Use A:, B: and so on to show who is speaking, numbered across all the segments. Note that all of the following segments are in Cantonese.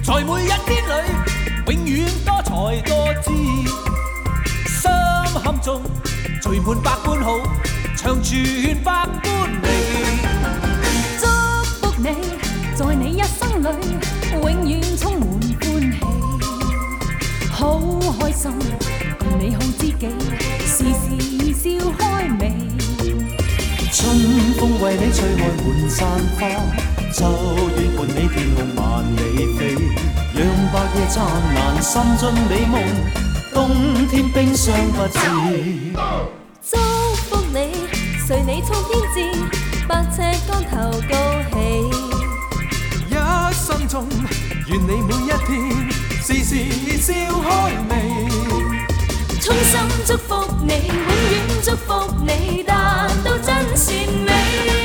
A: 在每一天里，永遠多才多姿。心坎中聚滿百般好，長存百般美。
B: 祝福你，在你一生里，永遠充滿歡喜。好開心，共你好知己，時時笑開眉。
C: 春風為你吹開滿山花，秋月伴你天空萬里飛，讓白夜燦爛，心盡美夢，冬天冰霜不至。
D: 祝福你，隨你衝天志，百尺竿頭高起。
A: 一生中，願你每一天時時笑開眉。
D: 衷心祝福你，永遠祝福你，達到真善美。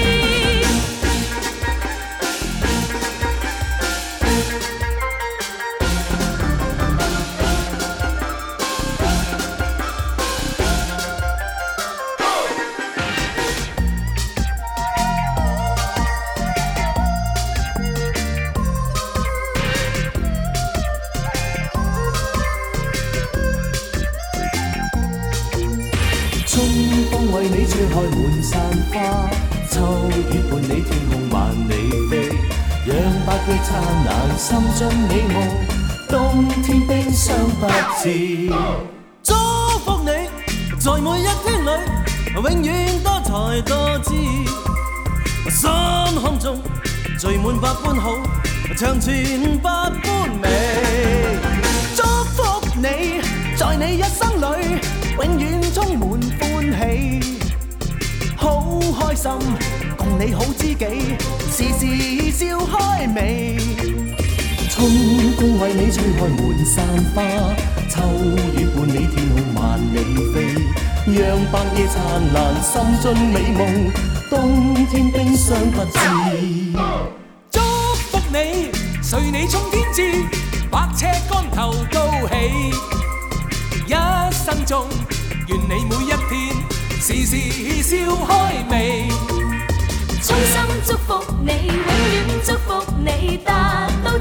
C: 春風為你吹開滿山花，秋月伴你天空萬里飛，讓百月燦爛，心盡美夢，冬天冰霜不至。
A: 祝福你，在每一天裏，永遠多才多姿。心坎中聚滿百般好，長存百般美。祝福你，在你一生裏，永遠充滿歡喜。好開心，共你好知己，時時笑開眉。
C: 春風為你吹開滿山花，秋月伴你天空萬里飛，讓白夜燦爛，心盡美夢，冬天冰霜不至。
A: 祝福你，隨你衝天志，百尺竿頭高起。一生中，願你每一天時時笑開眉。
D: 衷心祝福你，永遠祝福你，達到